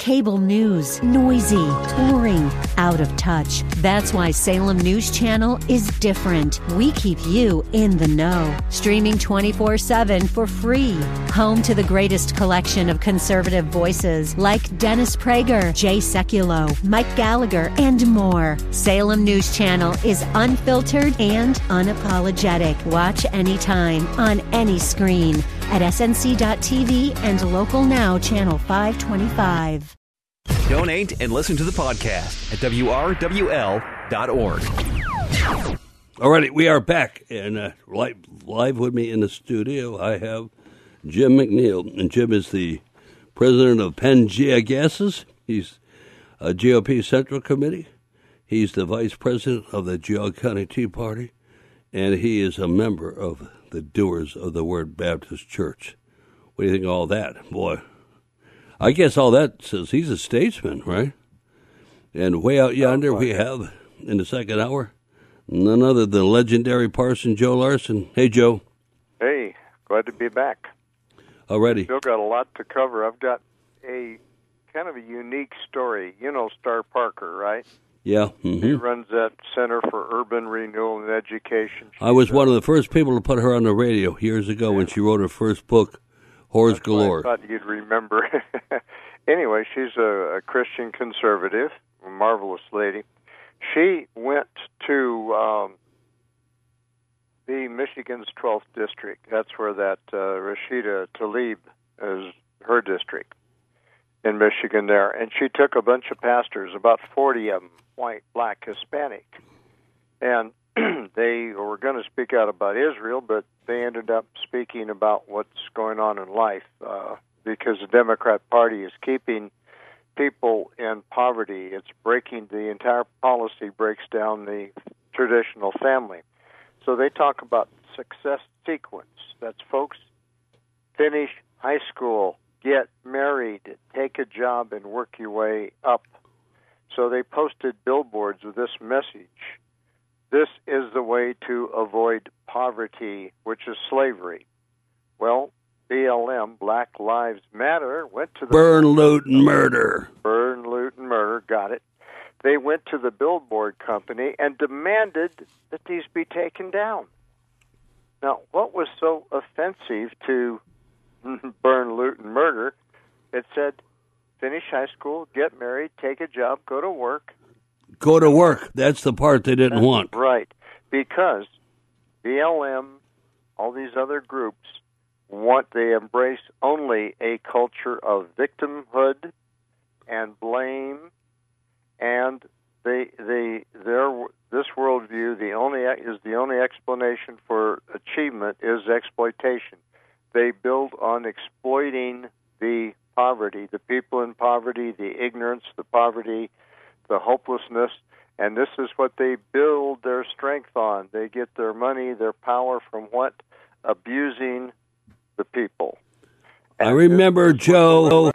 Cable news, noisy, boring, out of touch. That's why Salem News Channel is different. We keep you in the know. Streaming 24/7 for free. Home to the greatest collection of conservative voices like Dennis Prager, Jay Sekulow, Mike Gallagher, and more. Salem News Channel is unfiltered and unapologetic. Watch anytime, on any screen, at snc.tv and Local Now Channel 525. Donate and listen to the podcast at wrwl.org. All right, we are back, and live with me in the studio, I have Jim McNeil, and Jim is the president of Pangea Gases. He's a GOP Central Committee. He's the vice president of the Geauga County Tea Party, and he is a member of the Doers of the Word Baptist Church. What do you think of all that? Boy, I guess all that says he's a statesman, right? And way out yonder we have, in the second hour, none other than legendary parson Joe Larson. Hey, Joe. Hey, glad to be back. Already. Still got a lot to cover. I've got a kind of a unique story. You know Star Parker, right? Yeah. Mm-hmm. She runs that Center for Urban Renewal and Education. I was one of the first people to put her on the radio years ago when she wrote her first book, Whores Galore. I thought you'd remember. Anyway, she's a Christian conservative, a marvelous lady. She went to the Michigan's 12th district. That's where that Rashida Tlaib is her district in Michigan there. And she took a bunch of pastors, about 40 of them, white, black, Hispanic. And they were going to speak out about Israel, but they ended up speaking about what's going on in life because the Democrat Party is keeping people in poverty. It's breaking, the entire policy breaks down the traditional family. So they talk about success sequence. That's, folks, finish high school, get married, take a job, and work your way up. So they posted billboards with this message. This is the way to avoid poverty, which is slavery. Well, BLM, Black Lives Matter, went to the... Burn, loot, and murder. Burn, loot, and murder, got it. They went to the billboard company and demanded that these be taken down. Now, what was so offensive to burn, loot, and murder? It said, finish high school, get married, take a job, go to work. Go to work. That's the part they didn't want. Right. Because BLM, all these other groups, they embrace only a culture of victimhood and blame, and this worldview, the only explanation for achievement is exploitation. They build on exploiting the poverty, the people in poverty, the ignorance, the poverty, the hopelessness, and this is what they build their strength on. They get their money, their power from what? Abusing the people. And I remember Joe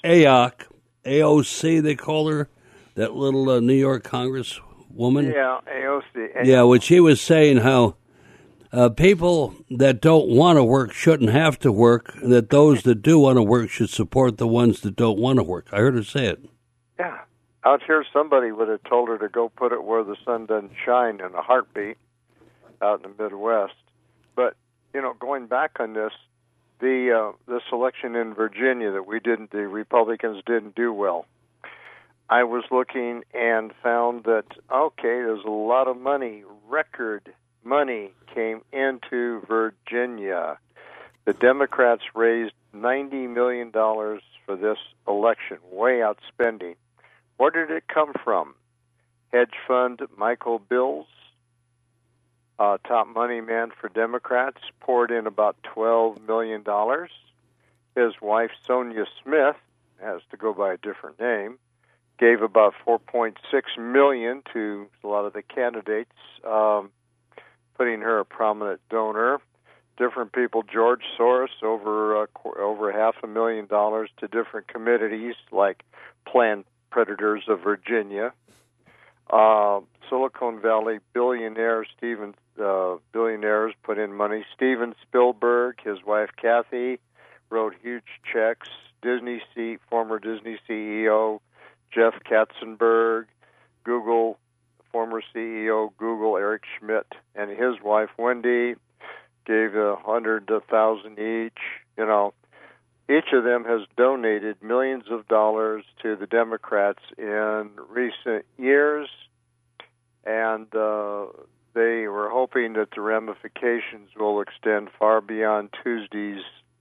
AOC, they call her, that little New York Congresswoman. Yeah, AOC. Yeah, when she was saying how people that don't want to work shouldn't have to work, and that those that do want to work should support the ones that don't want to work. I heard her say it. Yeah. Out here, somebody would have told her to go put it where the sun doesn't shine in a heartbeat out in the Midwest. But, going back on this, this election in Virginia that the Republicans didn't do well. I was looking and found that, there's a lot of money, record money came into Virginia. The Democrats raised $90 million for this election, way outspending. Where did it come from? Hedge fund Michael Bills, top money man for Democrats, poured in about $12 million. His wife, Sonia Smith, has to go by a different name, gave about $4.6 million to a lot of the candidates, putting her a prominent donor. Different people, George Soros, over $500,000 to different committees like Planned Predators of Virginia. Silicon Valley billionaires put in money. Steven Spielberg, his wife Kathy, wrote huge checks. former Disney CEO Jeff Katzenberg, Google, former CEO Google Eric Schmidt, and his wife Wendy gave $100 to $1,000 each. Each of them has donated millions of dollars to the Democrats in recent years, and they were hoping that the ramifications will extend far beyond Tuesday's,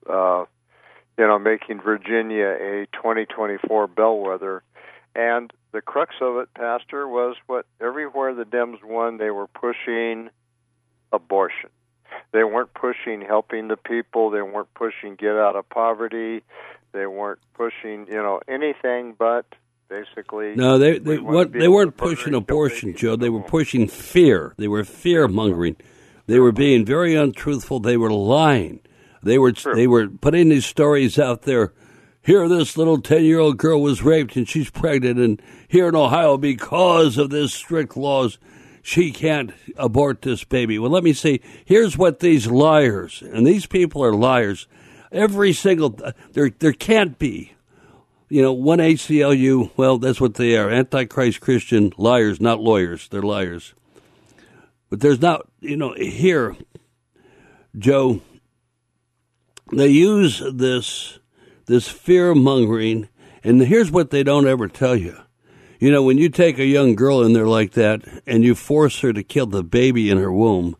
making Virginia a 2024 bellwether. And the crux of it, Pastor, was what everywhere the Dems won, they were pushing abortion. They weren't pushing helping the people. They weren't pushing get out of poverty. They weren't pushing, anything but basically. No, they weren't pushing abortion, Joe. They were pushing fear. They were fear mongering. They were being very untruthful. They were lying. They were putting these stories out there. Here, this little 10-year-old girl was raped and she's pregnant, and here in Ohio, because of this strict laws, she can't abort this baby. Well, let me see. Here's what these liars, and these people are liars. Every single, there can't be, one ACLU, well, that's what they are, Antichrist Christian liars, not lawyers. They're liars. But there's not, here, Joe, they use this fear-mongering, and here's what they don't ever tell you. When you take a young girl in there like that and you force her to kill the baby in her womb,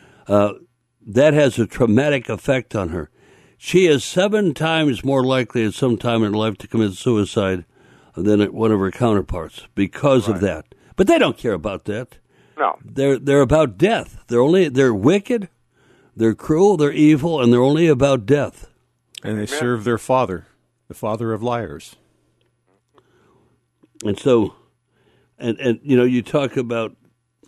that has a traumatic effect on her. She is 7 times more likely at some time in her life to commit suicide than one of her counterparts because of that. But they don't care about that. No. They're about death. They're wicked, they're cruel, they're evil, and they're only about death. And they serve their father, the father of liars. And so, and you talk about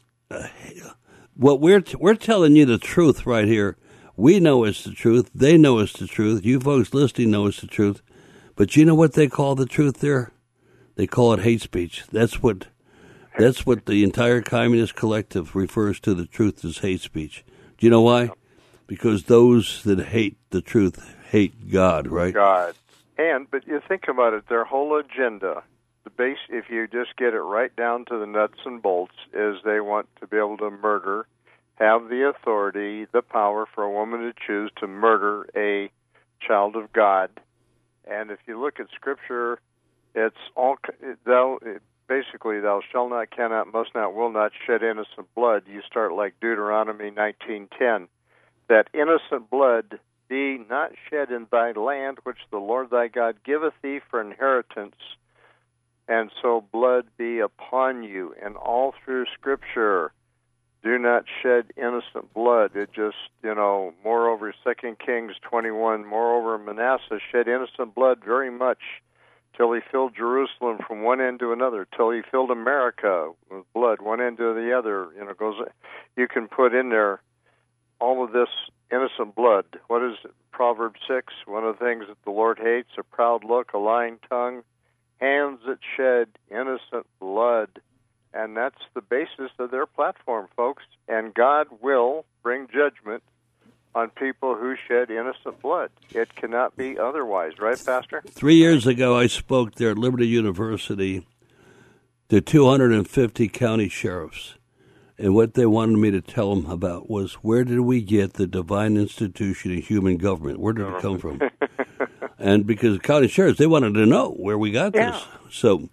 what we're telling you the truth right here. We know it's the truth. They know it's the truth. You folks listening know it's the truth. But you know what they call the truth there? They call it hate speech. That's what the entire communist collective refers to. The truth as hate speech. Do you know why? Because those that hate the truth hate God, right? God. But you think about it, their whole agenda, the base, if you just get it right down to the nuts and bolts, is they want to be able to murder, have the authority, the power for a woman to choose to murder a child of God. And if you look at Scripture, it's all basically thou shalt not, cannot, must not, will not shed innocent blood. You start like Deuteronomy 19:10, that innocent blood be not shed in thy land, which the Lord thy God giveth thee for inheritance, and so blood be upon you. And all through Scripture, do not shed innocent blood. It just, moreover, 2 Kings 21, moreover, Manasseh shed innocent blood very much till he filled Jerusalem from one end to another, till he filled America with blood, one end to the other. You can put in there all of this innocent blood. What is it? Proverbs 6, one of the things that the Lord hates, a proud look, a lying tongue, hands that shed innocent blood. And that's the basis of their platform, folks. And God will bring judgment on people who shed innocent blood. It cannot be otherwise, right, Pastor? 3 years ago, I spoke there at Liberty University to 250 county sheriffs. And what they wanted me to tell them about was, where did we get the divine institution of human government? Where did it come from? And because county sheriffs, they wanted to know where we got this. So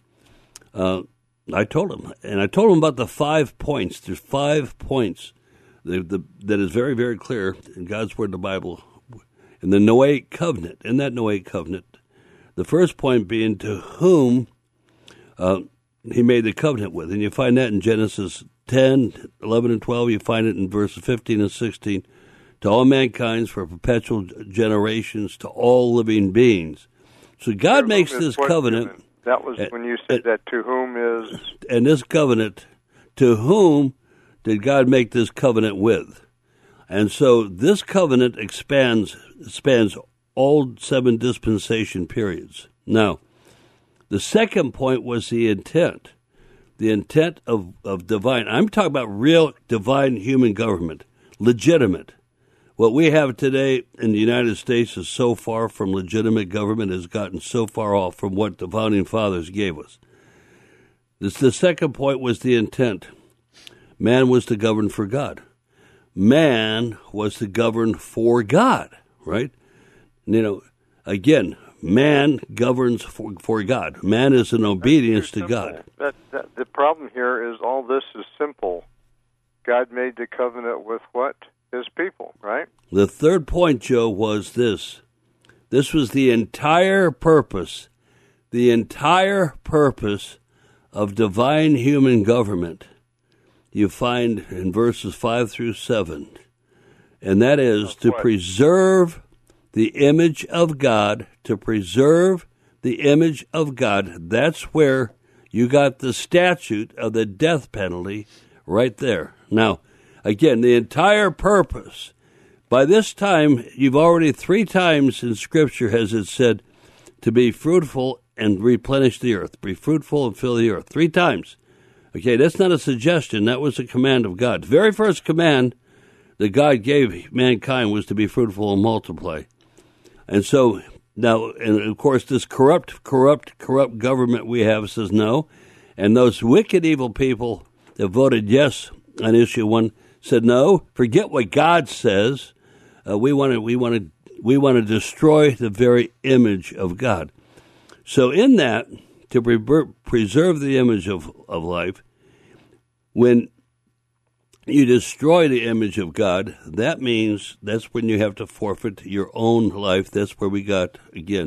I told them. And I told them about the 5 points. There's 5 points that is very, very clear in God's Word, the Bible, in the Noahic covenant. In that Noahic covenant, the first point being to whom he made the covenant with. And you find that in Genesis 10, 11, and 12. You find it in verses 15 and 16. To all mankind for perpetual generations, to all living beings. So God makes this covenant. That was when you said that, to whom is... And this covenant, to whom did God make this covenant with? And so this covenant spans all 7 dispensation periods. Now, the second point was the intent. The intent of divine. I'm talking about real divine human government, legitimate. What we have today in the United States is so far from legitimate government, has gotten so far off from what the Founding Fathers gave us. The second point was the intent. Man was to govern for God. Man was to govern for God, right? Again, man governs for God. Man is in obedience to God. The problem here is all this is simple. God made the covenant with what? His people, right? The third point, Joe, was this. This was the entire purpose of divine human government. You find in verses 5 through 7. And that is to preserve the image of God, to preserve the image of God. That's where you got the statute of the death penalty right there. Now, again, the entire purpose. By this time, you've already 3 times in Scripture has it said to be fruitful and replenish the earth. Be fruitful and fill the earth. 3 times. Okay, that's not a suggestion. That was a command of God. The very first command that God gave mankind was to be fruitful and multiply. And so now, and of course, this corrupt government we have says no. And those wicked, evil people that voted yes on issue 1 said no. Forget what God says. We want to destroy the very image of God. So in that, to preserve the image of life, when you destroy the image of God, that means that's when you have to forfeit your own life. That's where we got, again,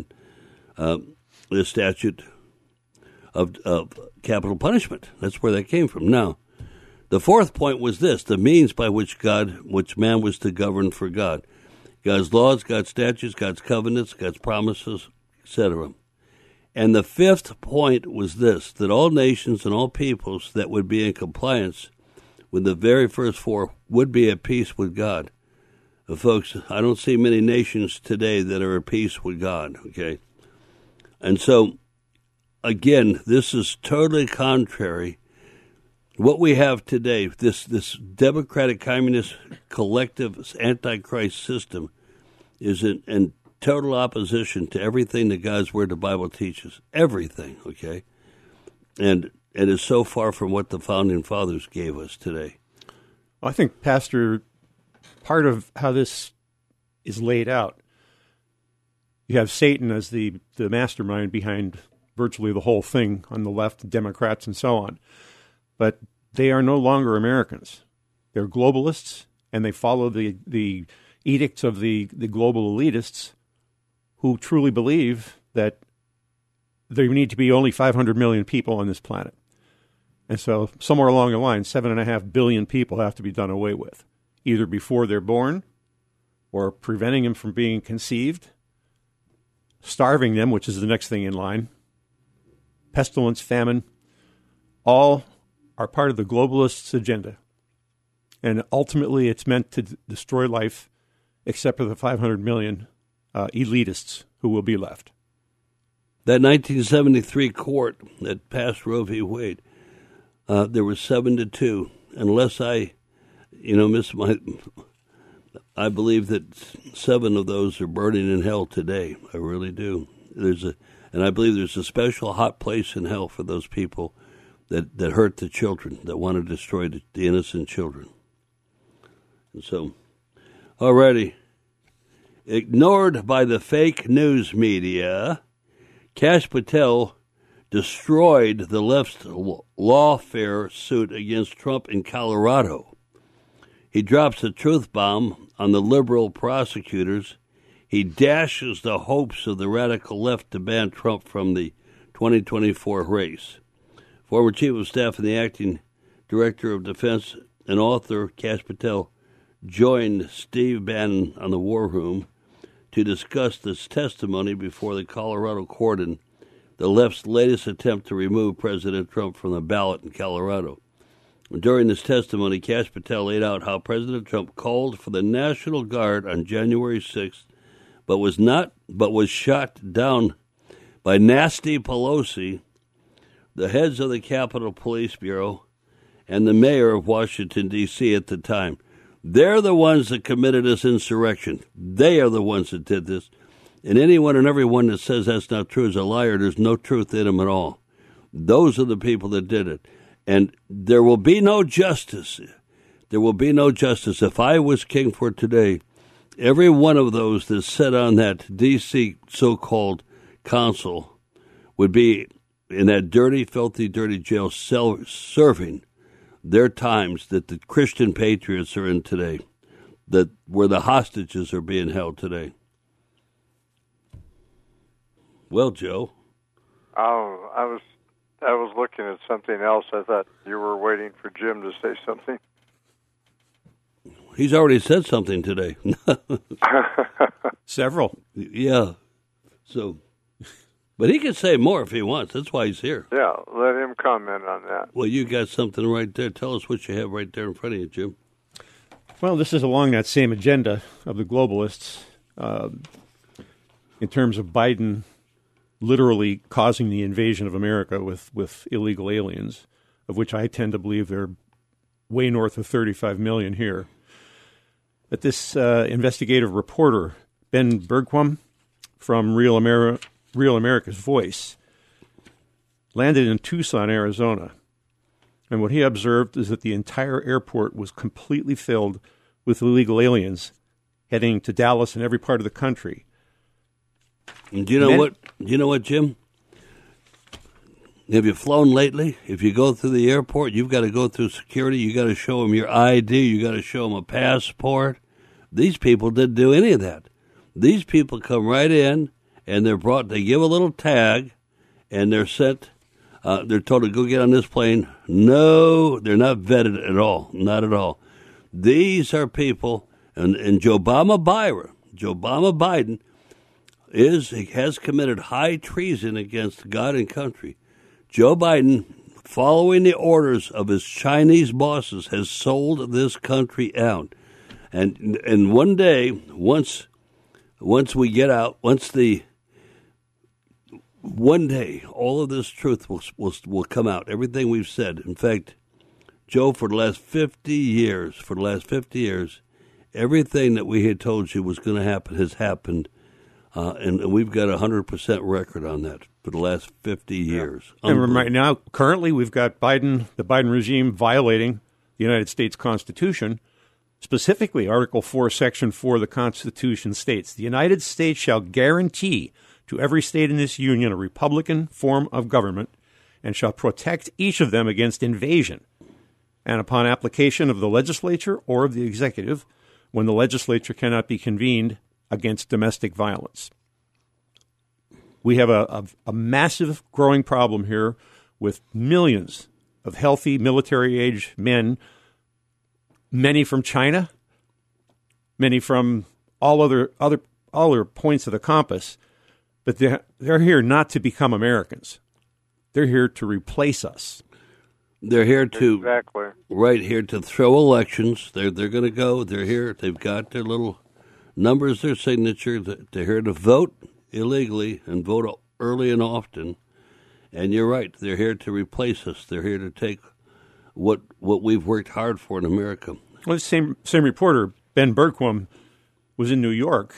the statute of capital punishment. That's where that came from. Now, the fourth point was this, the means by which man was to govern for God. God's laws, God's statutes, God's covenants, God's promises, etc. And the fifth point was this, that all nations and all peoples that would be in compliance with the very first 4 would be at peace with God. Folks, I don't see many nations today that are at peace with God, okay? And so, again, this is totally contrary. What we have today, this democratic, communist, collective, antichrist system is in total opposition to everything that God's Word, the Bible teaches. Everything, okay? And it is so far from what the Founding Fathers gave us today. I think, Pastor, part of how this is laid out, you have Satan as the mastermind behind virtually the whole thing on the left, Democrats and so on. But they are no longer Americans. They're globalists, and they follow the edicts of the global elitists who truly believe that there need to be only 500 million people on this planet. And so somewhere along the line, 7.5 billion people have to be done away with, either before they're born or preventing them from being conceived, starving them, which is the next thing in line, pestilence, famine, all are part of the globalists' agenda. And ultimately, it's meant to destroy life, except for the 500 million elitists who will be left. That 1973 court that passed Roe v. Wade, there was 7-2. Unless I believe that 7 of those are burning in hell today. I really do. And I believe there's a special hot place in hell for those people that hurt the children, that want to destroy the innocent children. And so, already, ignored by the fake news media, Kash Patel destroyed the left's lawfare suit against Trump in Colorado. He drops a truth bomb on the liberal prosecutors. He dashes the hopes of the radical left to ban Trump from the 2024 race. Former Chief of Staff and the Acting Director of Defense and author Kash Patel joined Steve Bannon on the War Room to discuss this testimony before the Colorado court in the left's latest attempt to remove President Trump from the ballot in Colorado. During this testimony, Kash Patel laid out how President Trump called for the National Guard on January 6th, but was shot down by Nasty Pelosi, the heads of the Capitol Police Bureau, and the mayor of Washington, D.C. at the time. They're the ones that committed this insurrection. They are the ones that did this. And anyone and everyone that says that's not true is a liar. There's no truth in them at all. Those are the people that did it. And there will be no justice. There will be no justice. If I was king for today, every one of those that sat on that D.C. so-called council would be in that dirty, filthy, dirty jail cell serving their times that the Christian patriots are in today, that where the hostages are being held today. Well, Joe. Oh, I was looking at something else. I thought you were waiting for Jim to say something. He's already said something today. Several. Yeah. So, but he can say more if he wants. That's why he's here. Yeah, let him comment on that. Well, you got something right there. Tell us what you have right there in front of you, Jim. Well, this is along that same agenda of the globalists in terms of Biden literally causing the invasion of America with illegal aliens, of which I tend to believe there are way north of 35 million here. But this investigative reporter, Ben Bergquam, from Real America's Voice, landed in Tucson, Arizona. And what he observed is that the entire airport was completely filled with illegal aliens heading to Dallas and every part of the country. And do you know what? You know what, Jim? Have you flown lately? If you go through the airport, you've got to go through security. You got to show them your ID. You got to show them a passport. These people didn't do any of that. These people come right in, and they're brought. They give a little tag, and they're sent. They're told to go get on this plane. No, they're not vetted at all. Not at all. These are people, and Joe Biden has committed high treason against God and country. Joe Biden, following the orders of his Chinese bosses, has sold this country out. And one day, once we get out, one day, all of this truth will come out. Everything we've said. In fact, Joe, for the last 50 years, everything that we had told you was going to happen has happened. And we've got a 100% record on that for the last 50 years. And right now, currently, we've got the Biden regime violating the United States Constitution. Specifically, Article 4, Section 4 of the Constitution states, "The United States shall guarantee to every state in this union a republican form of government and shall protect each of them against invasion, and upon application of the legislature or of the executive, when the legislature cannot be convened, against domestic violence." We have a massive growing problem here with millions of healthy military-age men, many from China, many from all other points of the compass, but they're here not to become Americans. They're here to replace us. They're here to exactly right here to throw elections. They're going to go. They're here. They've got their little numbers, their signature. They're here to vote illegally and vote early and often. And you're right. They're here to replace us. They're here to take what we've worked hard for in America. Well, the same reporter, Ben Bergquam, was in New York.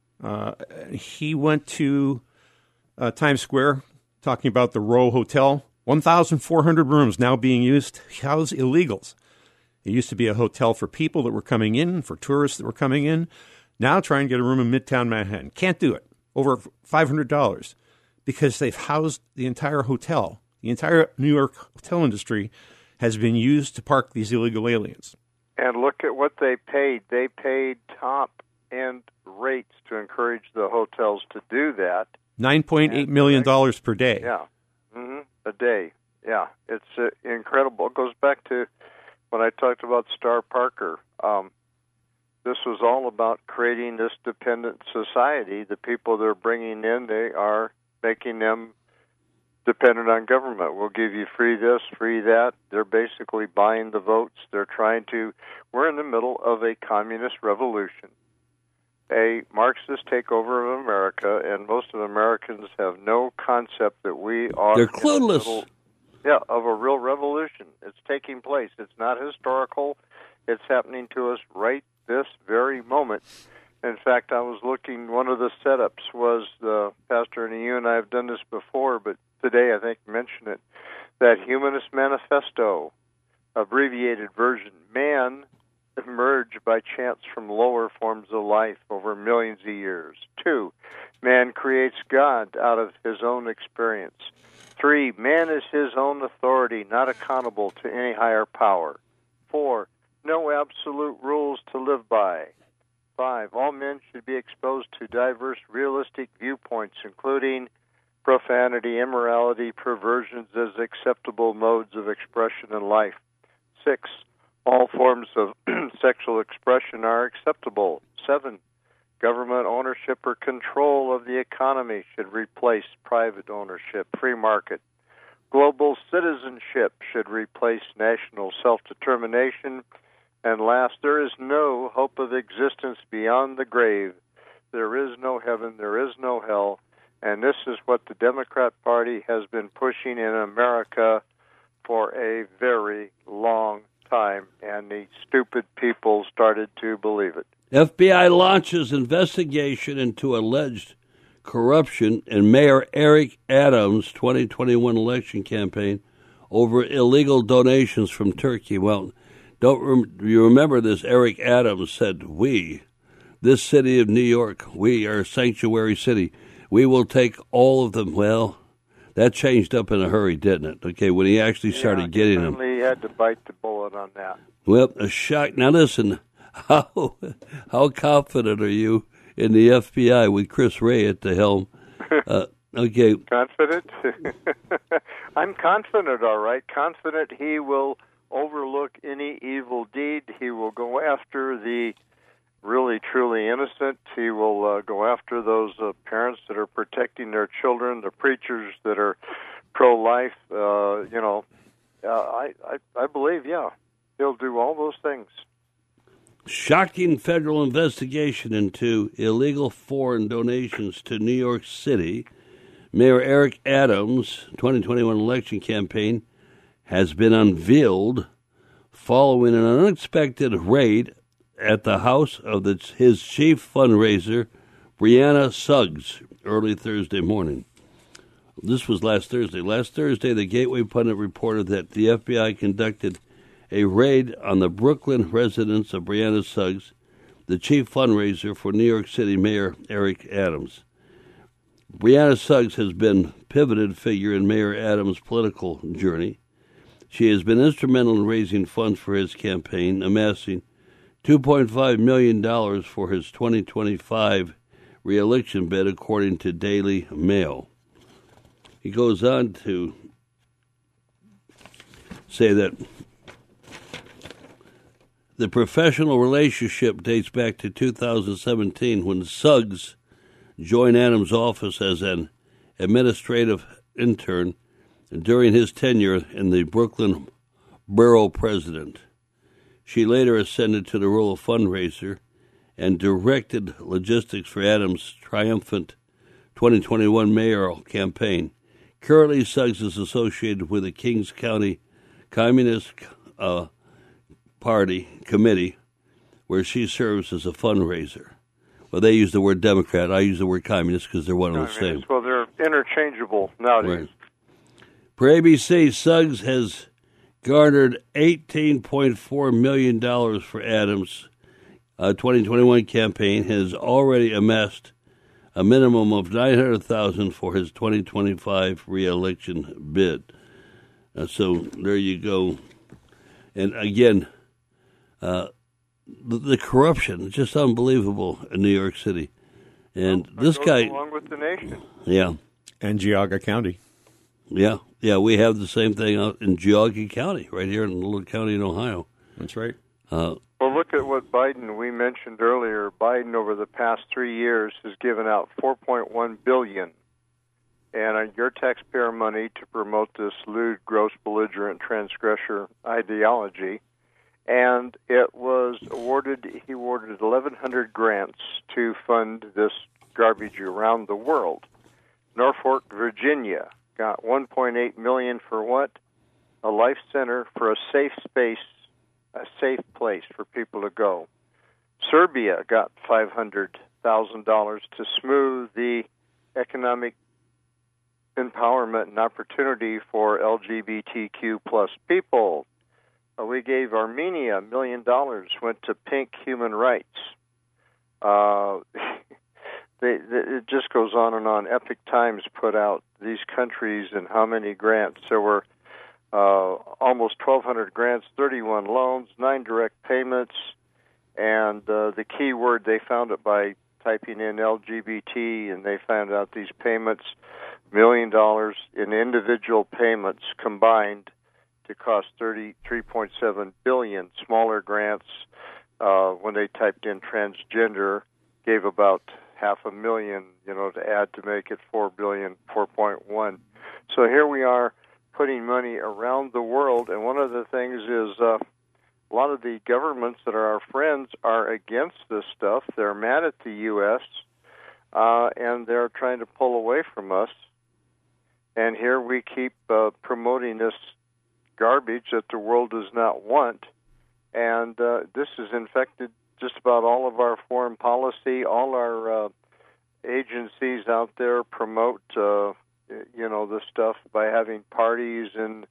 He went to Times Square talking about the Row Hotel. 1,400 rooms now being used to house illegals. It used to be a hotel for people that were coming in, for tourists that were coming in. Now try and get a room in Midtown Manhattan. Can't do it. Over $500 because they've housed the entire hotel. The entire New York hotel industry has been used to park these illegal aliens. And look at what they paid. They paid top-end rates to encourage the hotels to do that. $9.8 million per day. Yeah, a day. Yeah, it's incredible. It goes back to when I talked about Star Parker. This was all about creating this dependent society. The people they're bringing in, they are making them dependent on government. We'll give you free this, free that. They're basically buying the votes. We're in the middle of a communist revolution, a Marxist takeover of America, and most of Americans have no concept that we are... They're clueless. Of a real revolution. It's taking place. It's not historical. It's happening to us right this very moment. In fact, I was looking, one of the setups was, Pastor, and you and I have done this before, but today I think mention it, that Humanist Manifesto, abbreviated version. Man emerged by chance from lower forms of life over millions of years. 2, man creates God out of his own experience. 3, man is his own authority, not accountable to any higher power. 4, no absolute rules to live by. 5, all men should be exposed to diverse realistic viewpoints, including profanity, immorality, perversions as acceptable modes of expression in life. 6, all forms of sexual expression are acceptable. 7, government ownership or control of the economy should replace private ownership, free market. Global citizenship should replace national self-determination. And last, there is no hope of existence beyond the grave. There is no heaven, there is no hell. And this is what the Democrat Party has been pushing in America for a very long time, and the stupid people started to believe it. FBI launches investigation into alleged corruption in Mayor Eric Adams' 2021 election campaign over illegal donations from Turkey. Well, you remember this? Eric Adams said, this city of New York, we are a sanctuary city. We will take all of them. Well, that changed up in a hurry, didn't it? Okay, when he actually started getting them. He had to bite the bullet on that. Well, a shock. Now listen, how confident are you in the FBI with Chris Wray at the helm? Okay. Confident? I'm confident, all right. Confident he will overlook any evil deed. He will go after the really, truly innocent. He will go after those parents that are protecting their children, the preachers that are pro-life. I believe, he'll do all those things. Shocking federal investigation into illegal foreign donations to New York City. Mayor Eric Adams' 2021 election campaign has been unveiled following an unexpected raid at the house of his chief fundraiser, Brianna Suggs, early Thursday morning. This was last Thursday. Last Thursday, the Gateway Pundit reported that the FBI conducted a raid on the Brooklyn residence of Brianna Suggs, the chief fundraiser for New York City Mayor Eric Adams. Brianna Suggs has been a pivoted figure in Mayor Adams' political journey. She has been instrumental in raising funds for his campaign, amassing $2.5 million for his 2025 re-election bid, according to Daily Mail. He goes on to say that the professional relationship dates back to 2017 when Suggs joined Adams' office as an administrative intern during his tenure in the Brooklyn Borough President. She later ascended to the role of fundraiser and directed logistics for Adams' triumphant 2021 mayoral campaign. Currently, Suggs is associated with the Kings County Communist Party Committee, where she serves as a fundraiser. Well, they use the word Democrat. I use the word communist because they're one and the same. Well, they're interchangeable nowadays. Right. Per ABC, Suggs has garnered $18.4 million for Adams' 2021 campaign, has already amassed a minimum of $900,000 for his 2025 re-election bid. So there you go. And again, the corruption is just unbelievable in New York City. And this guy, along with the nation, and Geauga County, we have the same thing out in Geauga County, right here in a little county in Ohio. That's right. Well, look at what Biden, we mentioned earlier. Biden, over the past 3 years, has given out $4.1 billion and your taxpayer money to promote this lewd, gross, belligerent, transgressor ideology. And it was he awarded 1,100 grants to fund this garbage around the world. Norfolk, Virginia, got $1.8 million for what? A life center for a safe space a safe place for people to go. Serbia got $500,000 to smooth the economic empowerment and opportunity for LGBTQ plus people. We gave Armenia $1 million, went to Pink Human Rights. It just goes on and on. Epic Times put out these countries and how many grants. There were almost 1,200 grants, 31 loans, 9 direct payments, and the key word, they found it by typing in LGBT, and they found out these payments, $1 million in individual payments combined to cost $33.7 billion. Smaller grants, when they typed in transgender, gave about $500,000, to add to make it $4 billion, 4.1. So here we are putting money around the world, and one of the things is a lot of the governments that are our friends are against this stuff. They're mad at the U.S., and they're trying to pull away from us. And here we keep promoting this garbage that the world does not want, and this has infected just about all of our foreign policy. All our agencies out there promote, this stuff by having parties and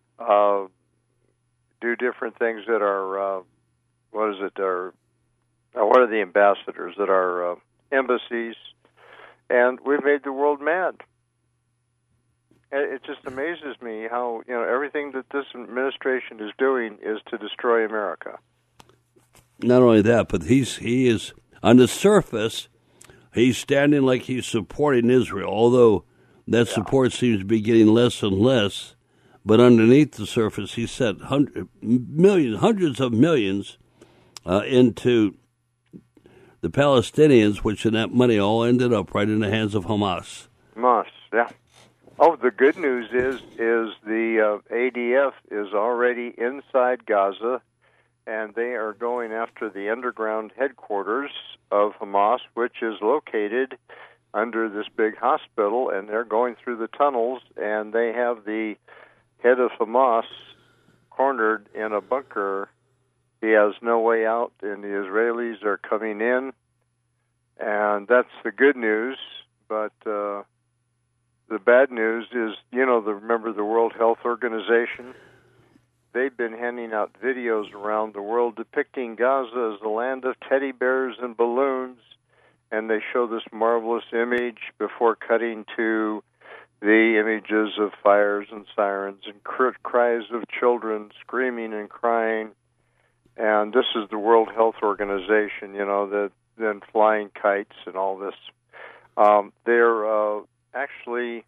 do different things that are, what are the ambassadors that are embassies, and we've made the world mad. It just amazes me how, everything that this administration is doing is to destroy America. Not only that, but he is, on the surface, he's standing like he's supporting Israel, although that support seems to be getting less and less. But underneath the surface, he set hundreds of millions into the Palestinians, which in that money all ended up right in the hands of Hamas. Hamas, yeah. Oh, the good news is the ADF is already inside Gaza, and they are going after the underground headquarters of Hamas, which is located under this big hospital, and they're going through the tunnels, and they have the head of Hamas cornered in a bunker. He has no way out, and the Israelis are coming in, and that's the good news, but the bad news is, remember the World Health Organization? They've been handing out videos around the world depicting Gaza as the land of teddy bears and balloons, and they show this marvelous image before cutting to the images of fires and sirens and cries of children screaming and crying. And this is the World Health Organization, then flying kites and all this. They're actually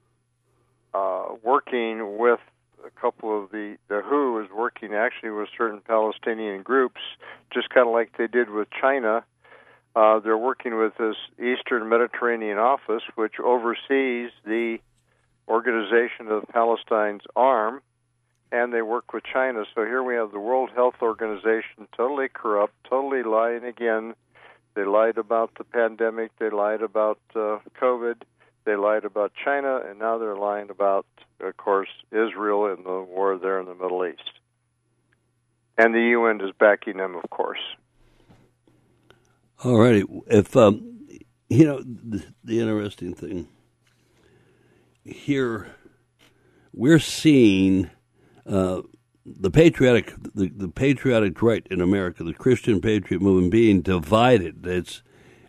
working with a couple of the WHO is working actually with certain Palestinian groups, just kind of like they did with China. They're working with this Eastern Mediterranean Office, which oversees the Organization of Palestine's arm, and they work with China. So here we have the World Health Organization totally corrupt, totally lying again. They lied about the pandemic. They lied about COVID. They lied about China, and now they're lying about, of course, Israel and the war there in the Middle East. And the UN is backing them, of course. All righty. If, the interesting thing here, we're seeing the patriotic right in America, the Christian patriot movement, being divided. It's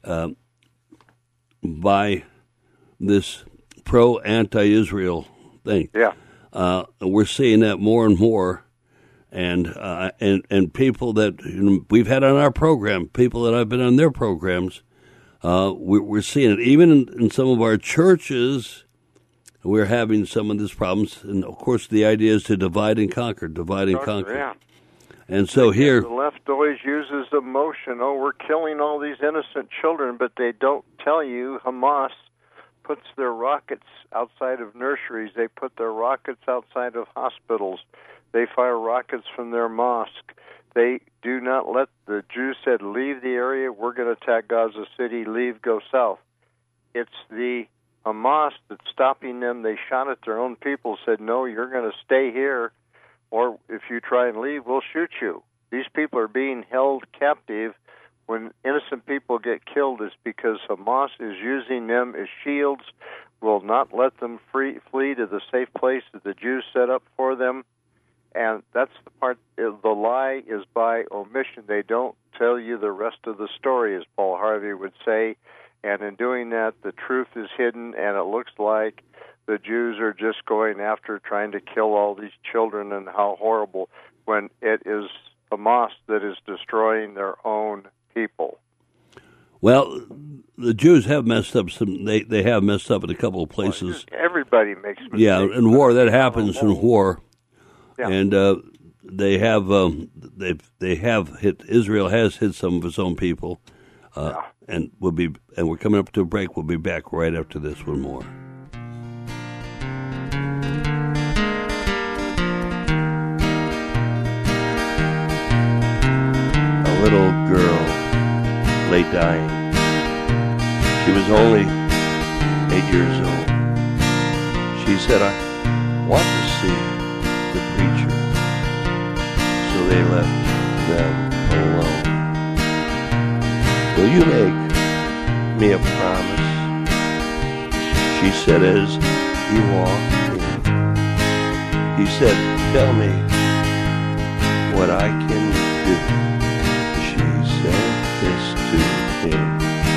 by this pro-anti-Israel thing. Yeah. We're seeing that more and more, and people that we've had on our program, people that I've been on their programs, we're seeing it. Even in some of our churches, we're having some of these problems. And, of course, the idea is to divide and conquer. Yeah. And so here, the left always uses emotion. Oh, we're killing all these innocent children, but they don't tell you Hamas puts their rockets outside of nurseries. They put their rockets outside of hospitals. They fire rockets from their mosque. They do not let the Jews said, leave the area. We're going to attack Gaza City. Leave, go south. It's the Hamas that's stopping them. They shot at their own people, said, no, you're going to stay here, or if you try and leave, we'll shoot you. These people are being held captive. When innocent people get killed, it's because Hamas is using them as shields, will not let them flee to the safe place that the Jews set up for them. And that's the part, the lie is by omission. They don't tell you the rest of the story, as Paul Harvey would say. And in doing that, the truth is hidden, and it looks like the Jews are just going after trying to kill all these children, and how horrible, when it is Hamas that is destroying their own people. Well, the Jews have messed up some. They have messed up in a couple of places. Well, everybody makes mistakes. Yeah, in war, that happens in war. Yeah. And they have hit. Israel has hit some of its own people, and we're coming up to a break. We'll be back right after this with more. A little girl lay dying. She was only 8 years old. She said, "I want to see the preacher." So they left them alone. "Will you make me a promise?" She said as he walked in. He said, "Tell me what I can do." She said this to him.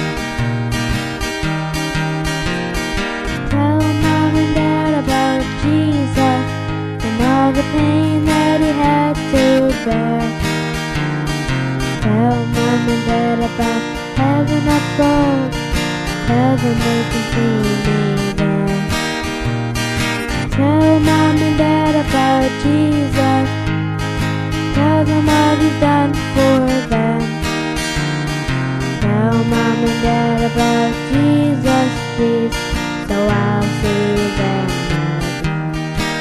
Tell Mom and Dad about Jesus and all the pain that he had to bear. Tell Mom and Dad about heaven above. Tell them they can see me there. Tell Mom and Dad about Jesus. Tell them what he's done for them. Tell Mom and Dad about Jesus, please, so I'll see them again.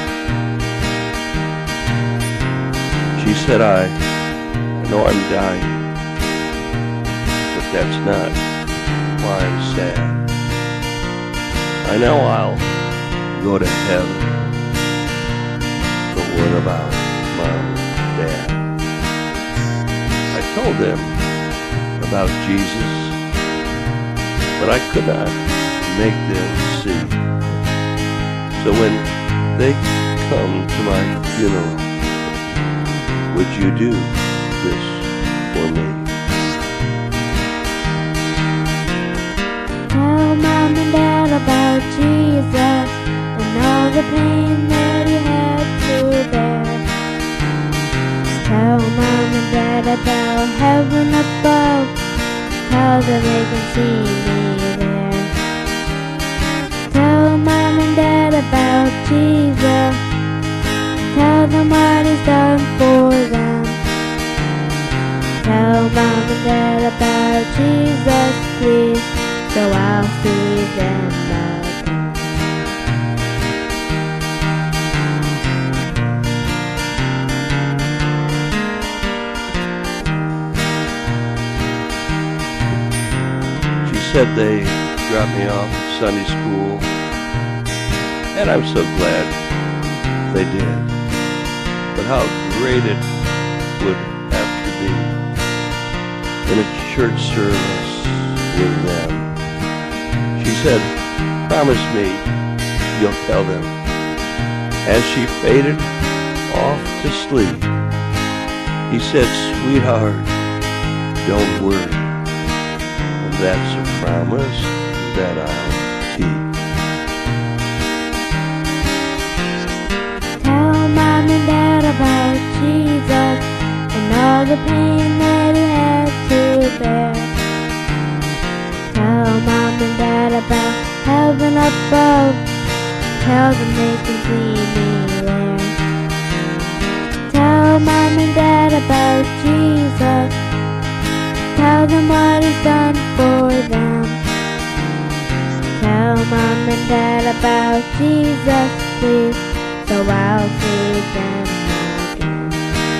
She said, I know I'm dying, but that's not why I'm sad. I know I'll go to heaven, but what about Mom and Dad? I told them about Jesus, but I could not make them see. So when they come to my funeral, would you do this for me? Tell Mom and Dad about Jesus and all the pain that he had to bear. Tell Mom and Dad about heaven above, how that they can see me there. Tell Mom and Dad about Jesus, tell them what he's done for them. Tell Mom and Dad about Jesus, please, so I'll see them again. She said they dropped me off at Sunday school, and I'm so glad they did. But how great it would have to be in a church service with them. She said, promise me you'll tell them. As she faded off to sleep, he said, sweetheart, don't worry. And that's a promise that I'll keep. Tell Mom and Dad about Jesus and all the pain that he had to bear. Tell Mom and Dad about heaven above, tell them they can see me there. Tell Mom and Dad about Jesus, tell them what he's done for them. Tell Mom and Dad about Jesus, please, so I'll see them again.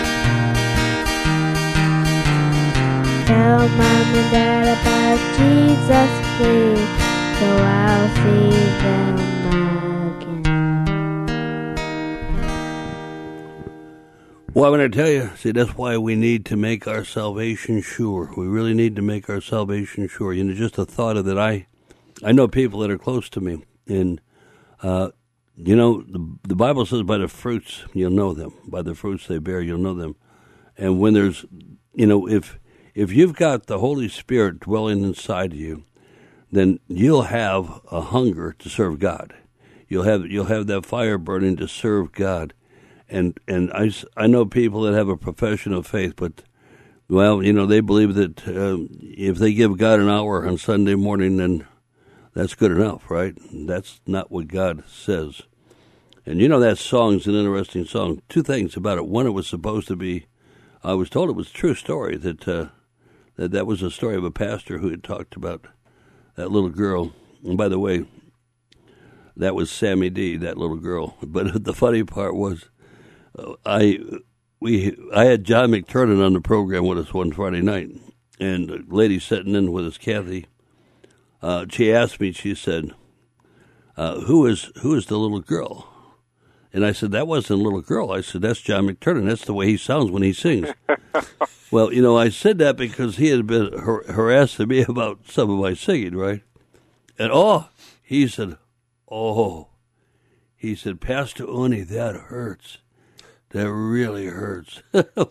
Tell Mom and Dad about Jesus, please, so I'll see them again. Well, I'm going to tell you, see, that's why we need to make our salvation sure. We really need to make our salvation sure. You know, just the thought of that, I know people that are close to me, and, you know, the Bible says by the fruits you'll know them. By the fruits they bear, you'll know them. And when there's, you know, if you've got the Holy Spirit dwelling inside of you, then you'll have a hunger to serve God. You'll have that fire burning to serve God. And I know people that have a profession of faith, but, well, you know, they believe that if they give God an hour on Sunday morning, then that's good enough, right? That's not what God says. And you know, that song's an interesting song. Two things about it. One, it was supposed to be, I was told it was a true story, that was a story of a pastor who had talked about that little girl. And by the way, that was Sammy D, that little girl. But the funny part was, I had John McTurnan on the program with us one Friday night, and a lady sitting in with us, Kathy, she asked me, she said, who is the little girl? And I said, that wasn't a little girl. I said, that's John McTurnan. That's the way he sounds when he sings. Well, you know, I said that because he had been harassing me about some of my singing, right? And he said, Pastor Uni, that hurts. That really hurts.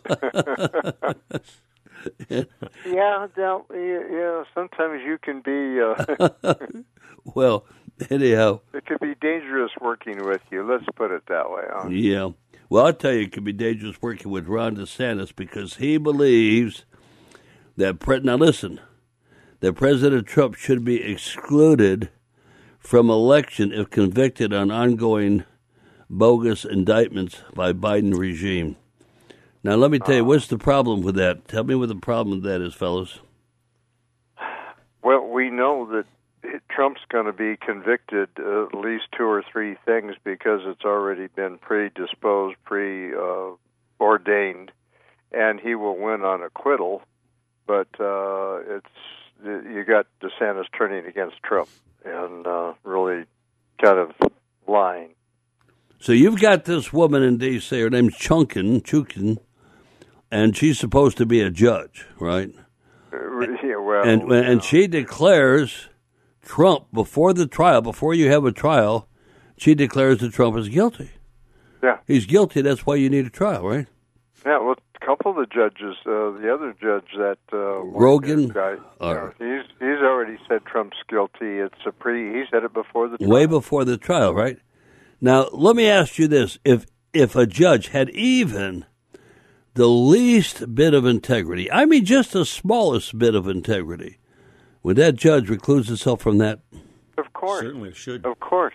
Yeah, sometimes you can be... Well, anyhow... It could be dangerous working with you, let's put it that way. Huh? Yeah. Well, I'll tell you, it could be dangerous working with Ron DeSantis because he believes that... Now listen, that President Trump should be excluded from election if convicted on ongoing bogus indictments by Biden regime. Now, let me tell you, what's the problem with that? Tell me what the problem with that is, fellas. Well, we know that Trump's going to be convicted at least 2 or 3 things because it's already been predisposed, preordained, and he will win on acquittal. But you got DeSantis turning against Trump and really kind of lying. So you've got this woman in D.C., her name's Chutkan, and she's supposed to be a judge, right? Yeah, well... And she declares Trump, before the trial, before you have a trial, she declares that Trump is guilty. Yeah. He's guilty, that's why you need a trial, right? Yeah, well, a couple of the judges, the other judge that... Rogan? Guy, he's already said Trump's guilty. He said it before the trial. Way before the trial, right? Now, let me ask you this. If a judge had even the least bit of integrity, I mean just the smallest bit of integrity, would that judge recluse himself from that? Of course. Certainly should. Of course.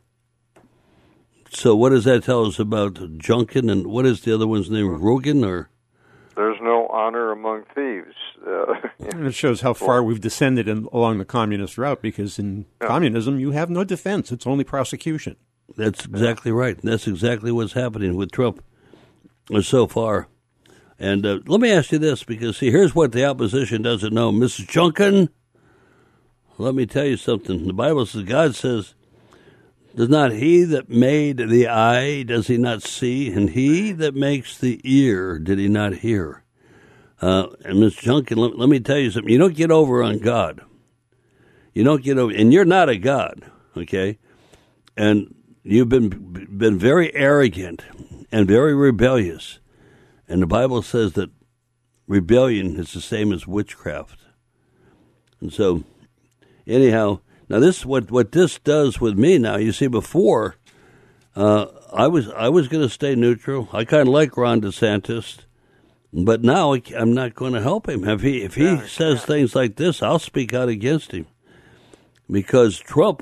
So what does that tell us about Junkin, and what is the other one's name, Rogan, or? There's no honor among thieves. And it shows how far we've descended along the communist route, because in communism you have no defense. It's only prosecution. That's exactly right. That's exactly what's happening with Trump so far. And let me ask you this, because, see, here's what the opposition doesn't know. Mrs. Junkin, let me tell you something. The Bible says, God says, does not he that made the eye, does he not see? And he that makes the ear, did he not hear? And Ms. Junkin, let me tell you something. You don't get over on God. You don't get over, and you're not a God, okay? And you've been very arrogant and very rebellious. And the Bible says that rebellion is the same as witchcraft. And so, anyhow, now this what this does with me now. You see, before I was going to stay neutral. I kind of like Ron DeSantis, but now I'm not going to help him. If he says things like this, I'll speak out against him, because Trump.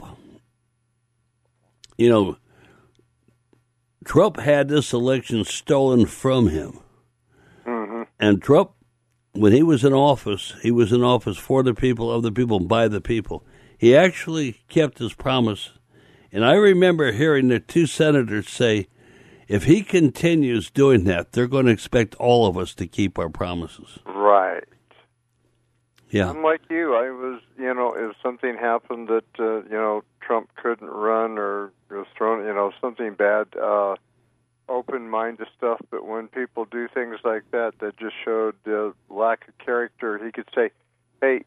You know, Trump had this election stolen from him. Mm-hmm. And Trump, when he was in office for the people, of the people, by the people. He actually kept his promise. And I remember hearing the 2 senators say, if he continues doing that, they're going to expect all of us to keep our promises. Right. Yeah. I'm like you. I was, if something happened that, Trump couldn't run or was thrown, something bad, open mind to stuff, but when people do things like that just showed lack of character, he could say, hey,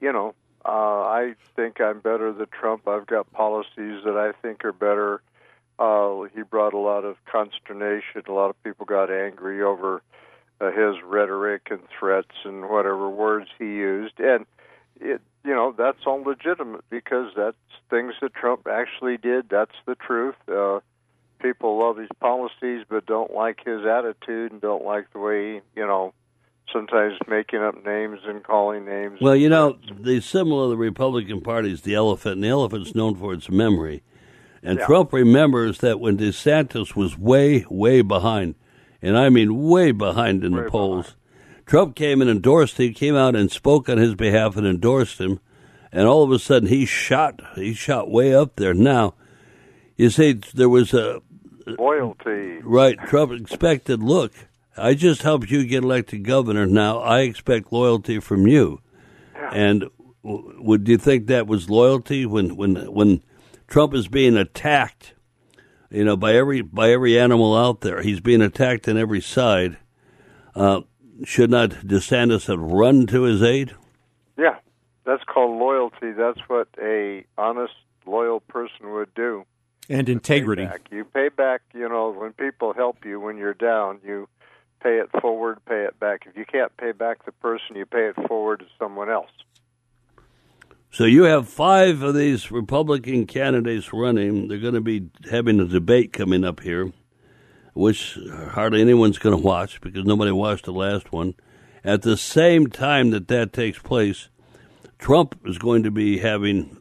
I think I'm better than Trump. I've got policies that I think are better. He brought a lot of consternation. A lot of people got angry over his rhetoric and threats and whatever words he used. And, that's all legitimate because that's things that Trump actually did. That's the truth. People love his policies but don't like his attitude and don't like the way, sometimes making up names and calling names. Well, the symbol of the Republican Party is the elephant, and the elephant's known for its memory. And Trump remembers that when DeSantis was way, way behind, and I mean way behind in the polls, Trump came and endorsed him, came out and spoke on his behalf and endorsed him, and all of a sudden he shot way up there. Now, you say there was a loyalty. Right. Trump expected, look, I just helped you get elected governor. Now I expect loyalty from you. Yeah. And would you think that was loyalty when Trump is being attacked, by every animal out there? He's being attacked on every side. Should not DeSantis have run to his aid? Yeah, that's called loyalty. That's what a honest, loyal person would do. And integrity. You pay back, when people help you when you're down, you pay it forward, pay it back. If you can't pay back the person, you pay it forward to someone else. So you have 5 of these Republican candidates running. They're going to be having a debate coming up here, which hardly anyone's going to watch because nobody watched the last one. At the same time that takes place, Trump is going to be having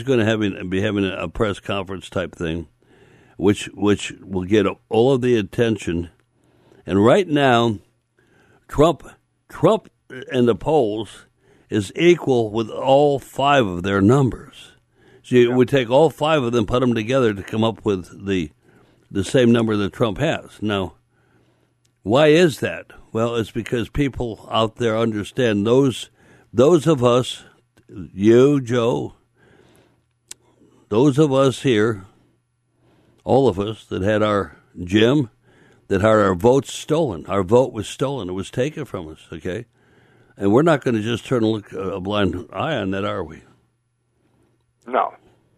a press conference type thing, which will get all of the attention. And right now, Trump in the polls is equal with all 5 of their numbers. So you would take all 5 of them, put them together to come up with the same number that Trump has. Now, why is that? Well, it's because people out there understand those of us, you, Joe, those of us here, all of us that had our Jim, that had our votes stolen. Our vote was stolen. It was taken from us, okay? And we're not going to just turn and look a blind eye on that, are we? No.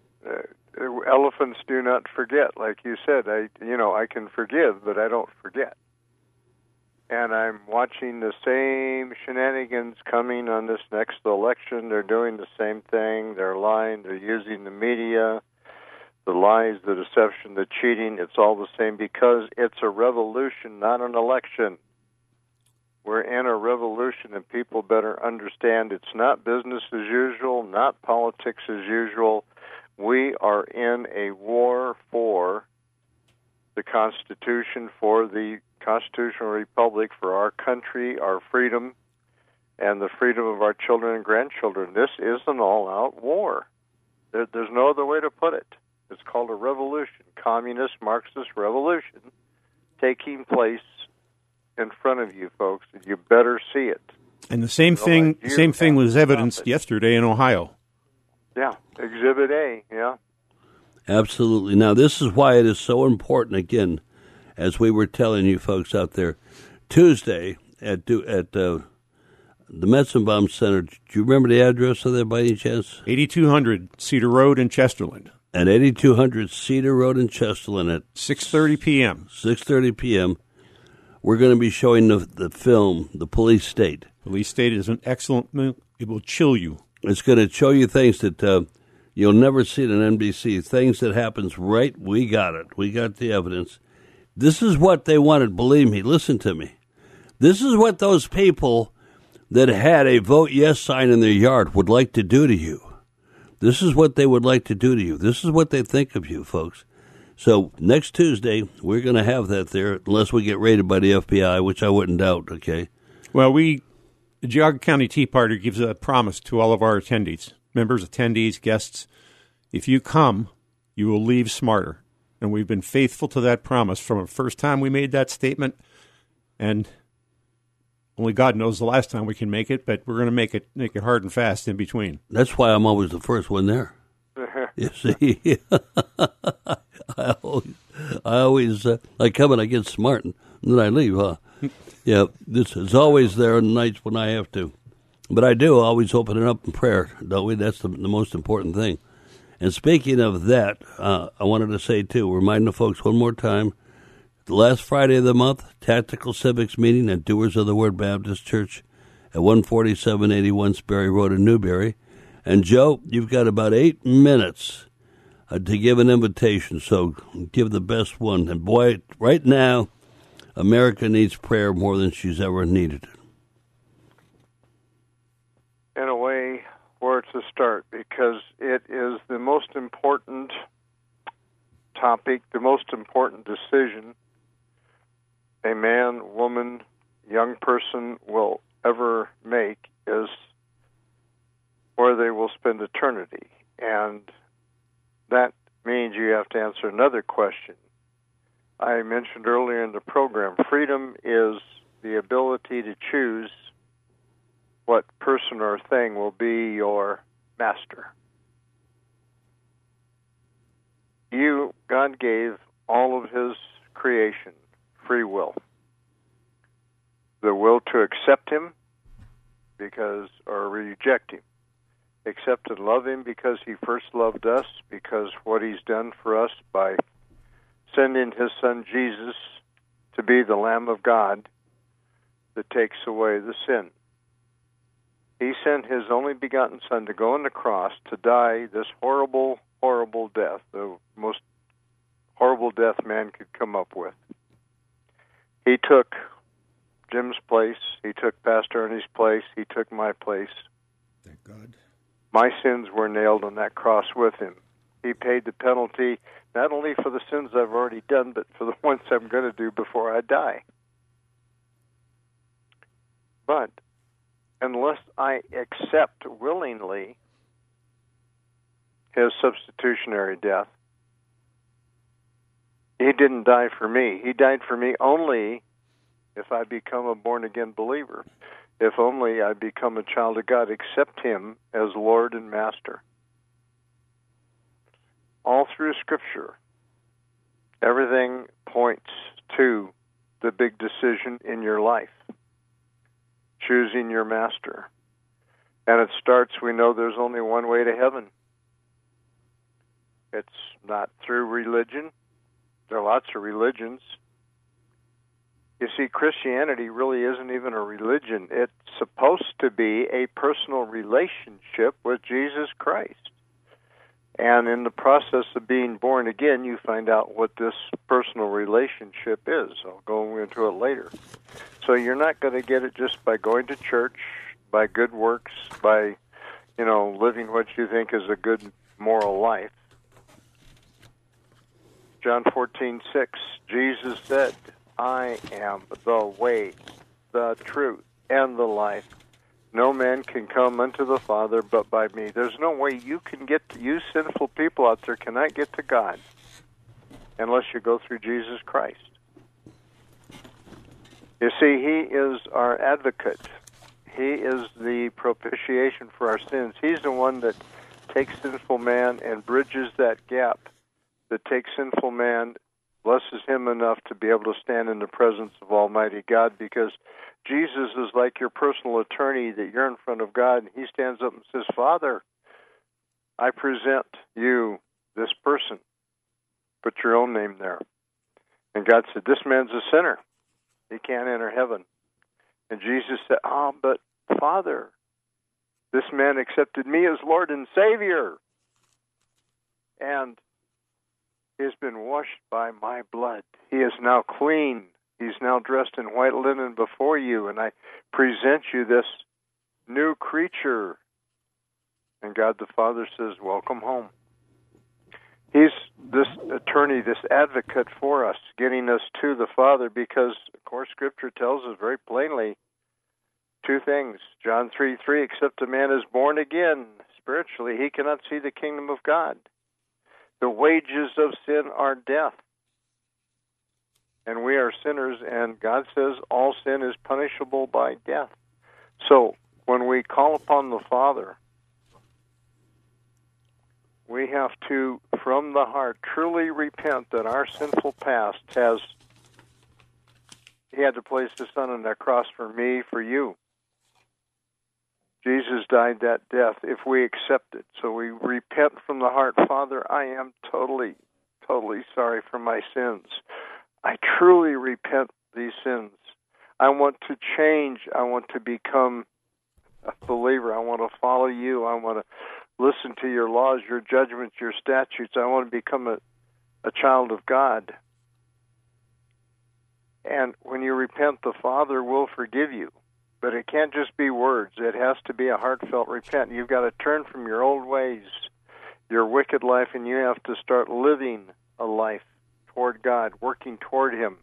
Elephants do not forget. Like you said, I can forgive, but I don't forget. And I'm watching the same shenanigans coming on this next election. They're doing the same thing. They're lying. They're using the media, the lies, the deception, the cheating. It's all the same because it's a revolution, not an election. We're in a revolution, and people better understand it's not business as usual, not politics as usual. We are in a war for the Constitution, for the constitutional republic, for our country, our freedom, and the freedom of our children and grandchildren. This is an all-out war. There's no other way to put it. It's called a revolution, communist, Marxist revolution, taking place in front of you, folks. You better see it. And the same thing was evidenced yesterday in Ohio. Yeah, Exhibit A, yeah. Absolutely. Now, this is why it is so important, again, as we were telling you folks out there, Tuesday at the Metzenbaum Center. Do you remember the address of that by any chance? 8200 Cedar Road in Chesterland. At 8200 Cedar Road in Chesterland at 6:30 p.m. 6:30 p.m. We're going to be showing the film, The Police State. Police State is an excellent movie. It will chill you. It's going to show you things that you'll never see on NBC, things that happens right. We got it. We got the evidence. This is what they wanted. Believe me. Listen to me. This is what those people that had a vote yes sign in their yard would like to do to you. This is what they would like to do to you. This is what they think of you, folks. So next Tuesday, we're going to have that there, unless we get raided by the FBI, which I wouldn't doubt, okay? Well, the Geauga County Tea Party gives a promise to all of our attendees, members, attendees, guests. If you come, you will leave smarter. And we've been faithful to that promise from the first time we made that statement. And only God knows the last time we can make it, but we're going to make it hard and fast in between. That's why I'm always the first one there. You see? I always, I come and I get smart, and then I leave, huh? Yeah, this is always there on the nights when I have to. But I do always open it up in prayer, don't we? That's the most important thing. And speaking of that, I wanted to say, too, remind the folks one more time, the last Friday of the month, Tactical Civics meeting at Doers of the Word Baptist Church at 14781 Sperry Road in Newberry. And, Joe, you've got about 8 minutes to give an invitation, so give the best one. And, boy, right now, America needs prayer more than she's ever needed it. In a way, where to start, because it is the most important topic, the most important decision a man, woman, young person will ever make is where they will spend eternity. And that means you have to answer another question. I mentioned earlier in the program, freedom is the ability to choose what person or thing will be your master. God gave all of his creation free will. The will to accept him or reject him. Accept and love him because he first loved us, because what he's done for us by sending his son Jesus to be the Lamb of God that takes away the sin. He sent his only begotten Son to go on the cross to die this horrible, horrible death, the most horrible death man could come up with. He took Jim's place. He took Pastor Ernie's place. He took my place. Thank God. My sins were nailed on that cross with him. He paid the penalty not only for the sins I've already done, but for the ones I'm going to do before I die. But unless I accept willingly his substitutionary death, he didn't die for me. He died for me only if I become a born-again believer, if only I become a child of God, accept him as Lord and Master. All through Scripture, everything points to the big decision in your life, choosing your master. And it starts, we know there's only one way to heaven. It's not through religion. There are lots of religions. You see, Christianity really isn't even a religion. It's supposed to be a personal relationship with Jesus Christ. And in the process of being born again, you find out what this personal relationship is. I'll go into it later. So you're not going to get it just by going to church, by good works, by, living what you think is a good moral life. John 14:6, Jesus said, I am the way, the truth, and the life. No man can come unto the Father but by me. There's no way you sinful people out there cannot get to God unless you go through Jesus Christ. You see, he is our advocate. He is the propitiation for our sins. He's the one that takes sinful man and bridges that gap, that takes sinful man, blesses him enough to be able to stand in the presence of Almighty God, because Jesus is like your personal attorney, that you're in front of God, and he stands up and says, Father, I present you this person. Put your own name there. And God said, this man's a sinner. He can't enter heaven. And Jesus said, but Father, this man accepted me as Lord and Savior. And he has been washed by my blood. He is now clean. He's now dressed in white linen before you, and I present you this new creature. And God the Father says, welcome home. He's this attorney, this advocate for us, getting us to the Father, because, of course, Scripture tells us very plainly two things. John 3:3, except a man is born again spiritually, he cannot see the kingdom of God. The wages of sin are death. And we are sinners, and God says all sin is punishable by death. So when we call upon the Father, We have to, from the heart, truly repent that our sinful past has... He had to place His Son on that cross for me, for you. Jesus died that death if we accept it. So we repent from the heart. Father, I am totally, totally sorry for my sins. I truly repent these sins. I want to change. I want to become a believer. I want to follow you. I want to listen to your laws, your judgments, your statutes. I want to become a child of God. And when you repent, the Father will forgive you. But it can't just be words. It has to be a heartfelt repent. You've got to turn from your old ways, your wicked life, and you have to start living a life toward God, working toward Him.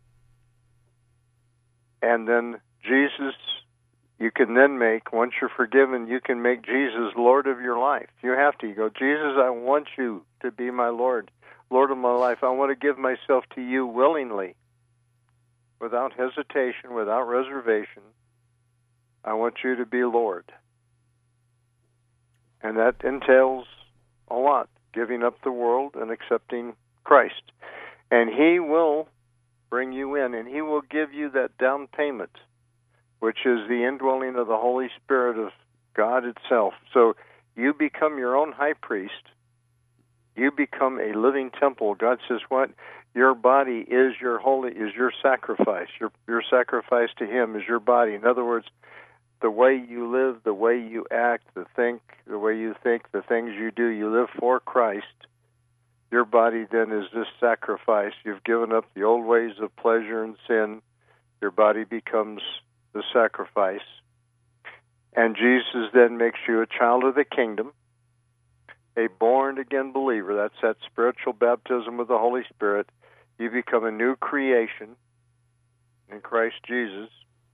And then Jesus, you can then make, once you're forgiven, you can make Jesus Lord of your life. You have to. You go, Jesus, I want you to be my Lord, Lord of my life. I want to give myself to you willingly, without hesitation, without reservation. I want you to be Lord. And that entails a lot, giving up the world and accepting Christ. And He will bring you in, and He will give you that down payment, which is the indwelling of the Holy Spirit of God itself. So you become your own high priest. You become a living temple. God says, what? Your body is your sacrifice. Your sacrifice to Him is your body. In other words, the way you live, the way you act, the way you think, the things you do, you live for Christ. Your body then is this sacrifice. You've given up the old ways of pleasure and sin. Your body becomes the sacrifice. And Jesus then makes you a child of the kingdom, a born-again believer. That's that spiritual baptism with the Holy Spirit. You become a new creation in Christ Jesus.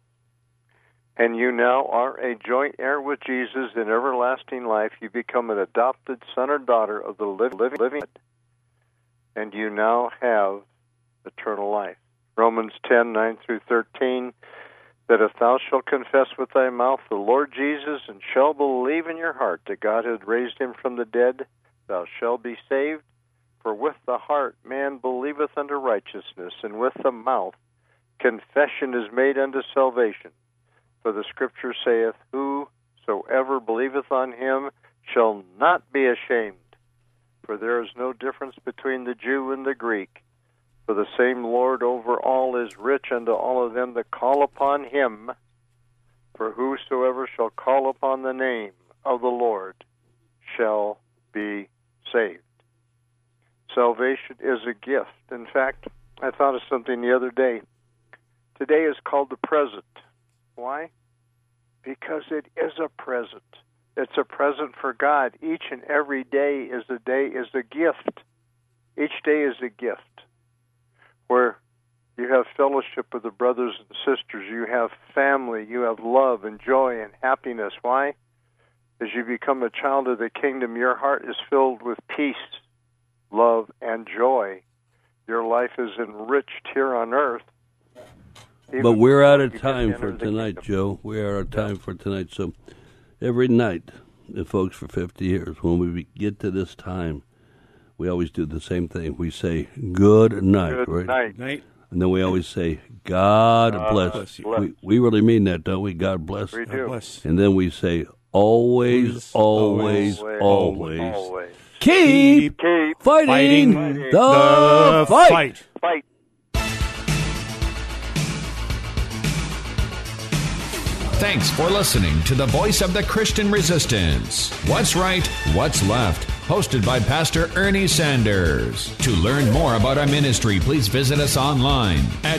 And you now are a joint heir with Jesus in everlasting life. You become an adopted son or daughter of the living God. And you now have eternal life. Romans 10:9-13, that if thou shalt confess with thy mouth the Lord Jesus, and shalt believe in your heart that God hath raised Him from the dead, thou shalt be saved. For with the heart man believeth unto righteousness, and with the mouth confession is made unto salvation. For the Scripture saith, whosoever believeth on Him shall not be ashamed. For there is no difference between the Jew and the Greek. For the same Lord over all is rich unto all of them that call upon Him. For whosoever shall call upon the name of the Lord shall be saved. Salvation is a gift. In fact, I thought of something the other day. Today is called the present. Why? Because it is a present. It's a present for God. Each and every day is a gift. Each day is a gift where you have fellowship with the brothers and sisters. You have family. You have love and joy and happiness. Why? As you become a child of the kingdom, your heart is filled with peace, love, and joy. Your life is enriched here on earth. But we're out of time for tonight, Joe. We are out of time for tonight. So every night, and folks, for 50 years, when we get to this time, we always do the same thing. We say, good night, good right? Night. And then we always say, God bless you. We really mean that, don't we? God bless. We do. And then we say, always. Keep fighting the fight. Thanks for listening to the Voice of the Christian Resistance. What's Right, What's Left? Hosted by Pastor Ernie Sanders. To learn more about our ministry, please visit us online at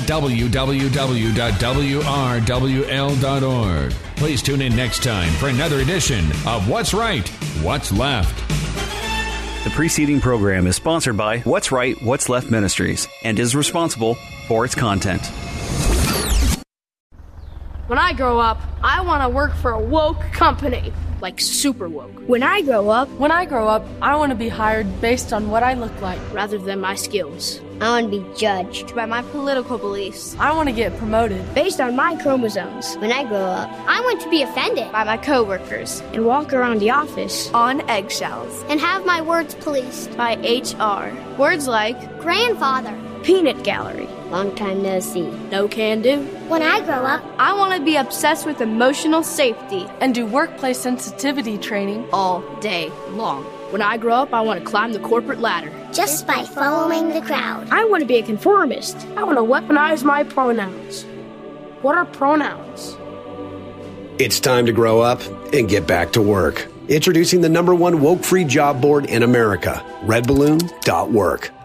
www.wrwl.org. Please tune in next time for another edition of What's Right, What's Left? The preceding program is sponsored by What's Right, What's Left Ministries and is responsible for its content. When I grow up, I want to work for a woke company, like super woke. When I grow up, I want to be hired based on what I look like rather than my skills. I want to be judged By my political beliefs. I want to get promoted based on my chromosomes. When I grow up, I want to be offended by my coworkers and walk around the office on eggshells and have my words policed by HR. Words like grandfather, peanut gallery, long time no see, no can do. When I grow up, I want to be obsessed with emotional safety and do workplace sensitivity training all day long. When I grow up, I want to climb the corporate ladder just by following the crowd. I want to be a conformist. I want to weaponize my pronouns. What are pronouns? It's time to grow up and get back to work. Introducing the #1 woke-free job board in America, redballoon.work.